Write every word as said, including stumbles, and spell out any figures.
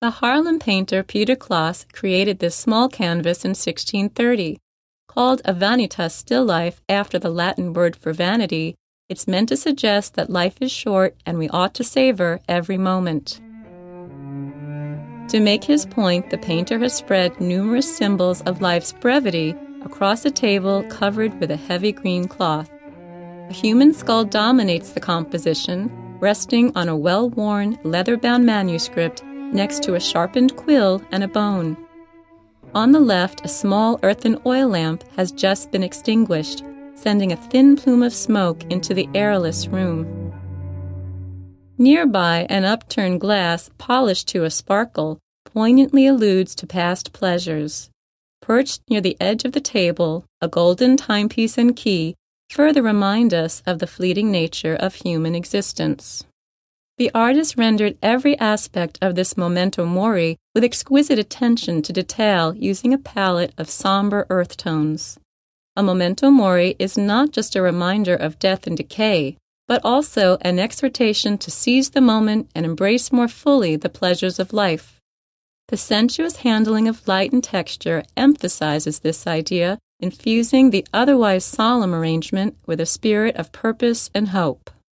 The Haarlem painter Peter Claes created this small canvas in sixteen thirty. Called a vanitas still life after the Latin word for vanity, it's meant to suggest that life is short and we ought to savor every moment. To make his point, the painter has spread numerous symbols of life's brevity across a table covered with a heavy green cloth. A human skull dominates the composition, resting on a well-worn, leather-bound manuscript next to a sharpened quill and a bone. On the left, a small earthen oil lamp has just been extinguished, sending a thin plume of smoke into the airless room. Nearby, an upturned glass, polished to a sparkle, poignantly alludes to past pleasures. Perched near the edge of the table, a golden timepiece and key further remind us of the fleeting nature of human existence. The artist rendered every aspect of this memento mori with exquisite attention to detail using a palette of somber earth tones. A memento mori is not just a reminder of death and decay, but also an exhortation to seize the moment and embrace more fully the pleasures of life. The sensuous handling of light and texture emphasizes this idea, infusing the otherwise solemn arrangement with a spirit of purpose and hope.